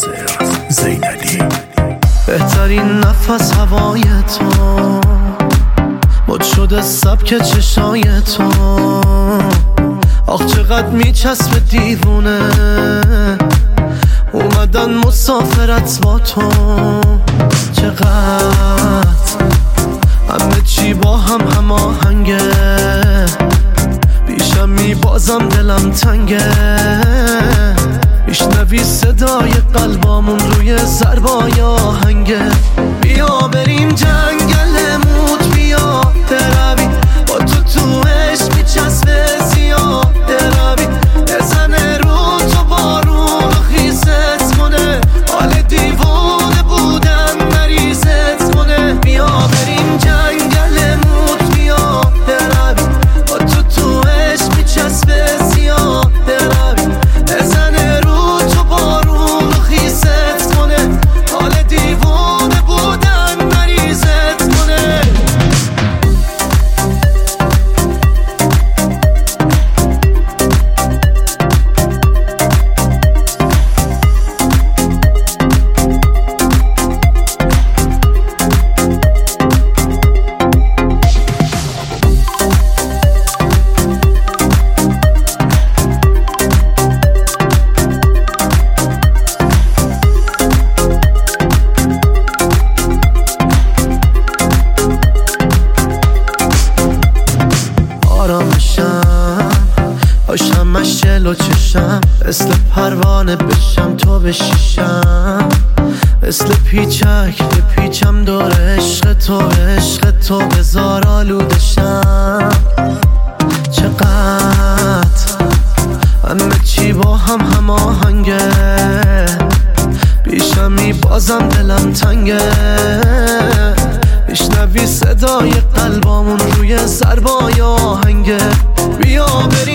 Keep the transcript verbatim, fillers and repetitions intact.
ناصر زینالی. بهترین نفس هوای تو، مد شده سبک چشای تو. آخ چقدر میچسبه دیوونه، اومدن مسافرت با تو. چقدر همه چی با هم هماهنگه، بیشم میبازم دلم تنگه. میشنوی صدای قلبامون روی ضربای آهنگه. بیا بریم جنگل موت، بیا بروی با تو تو عشق میچسبه زیاد بروی. بزنه رو تو بارون و خیست کنه، حال دیوانه بودن مریضت کنه. بیا بریم جنگل موت، بیا بروی با تو تو عشق میچسبه زیاد بروی. بزنه رو تو بارون و خیست کنه، حال دیوانه بودن مریضت کنه. باشم مشل و چشم، مثل پروانه بشم تو بشیشم. مثل پیچک بپیچم دور عشق تو، عشق تو بزار آلودشم. چقدر همه چی با هم هماهنگه، بیشم میبازم دلم تنگه. میشنوی صدای قلبامون روی ضربای آهنگه. بیا بریم